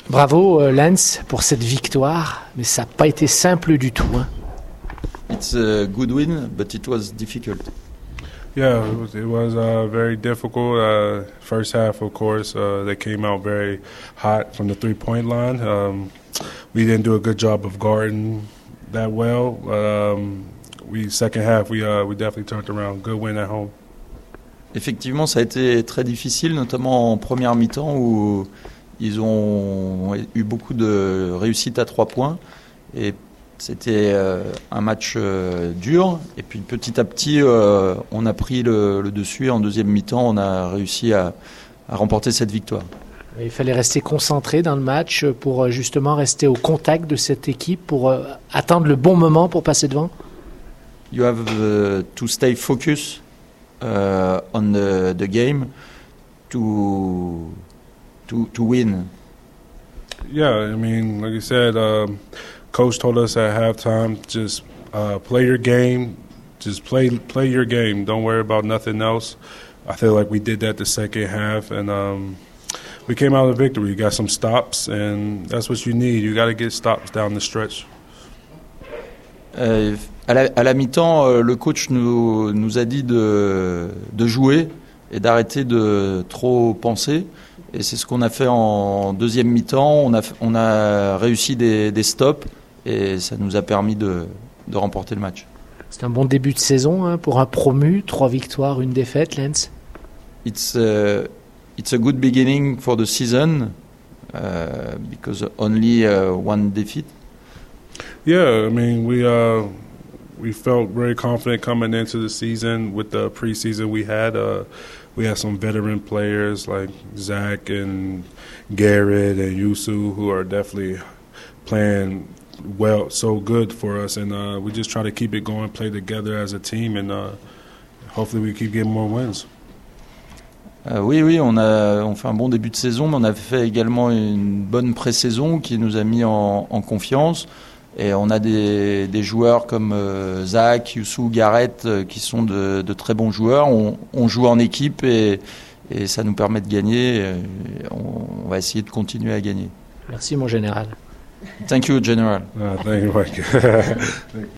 Bravo Lance pour cette victoire, mais ça n'a pas été simple du tout. Hein. It's a good win, but it was difficult. Yeah, it was very difficult. First half, of course, they came out very hot from the three-point line. We didn't do a good job of guarding that well. Second half, we definitely turned around. Good win at home. Effectivement, ça a été très difficile, notamment en première mi-temps où ils ont eu beaucoup de réussite à 3 points. Et c'était un match dur. Et puis petit à petit, on a pris le dessus. Et en deuxième mi-temps, on a réussi à remporter cette victoire. Il fallait rester concentré dans le match pour justement rester au contact de cette équipe, pour attendre le bon moment pour passer devant. You have to stay focused on the game to win. Yeah, I mean, like you said, Coach told us at halftime, just play your game, just play your game. Don't worry about nothing else. I feel like we did that the second half, and we came out with a victory. We got some stops, and that's what you need. You got to get stops down the stretch. À la mi-temps, le coach nous a dit de jouer et d'arrêter de trop penser. Et c'est ce qu'on a fait en deuxième mi-temps. On a réussi des stops et ça nous a permis de remporter le match. C'est un bon début de saison hein, pour un promu. 3 victoires, 1 défaite, Lance. It's a good beginning for the season because only 1 defeat. Yeah, I mean, we felt very confident coming into the season with the preseason we had. We had some veteran players like Zach and Garrett and Yusu who are definitely playing well, so good for us. And we just try to keep it going, play together as a team, and hopefully we keep getting more wins. Oui, on fait un bon début de saison, mais on a fait également une bonne pré-saison qui nous a mis en confiance. Et on a des joueurs comme Zach, Youssou, Garrett qui sont de très bons joueurs. On joue en équipe et ça nous permet de gagner. On va essayer de continuer à gagner. Merci mon général. Thank you, General. Thank you, Mike.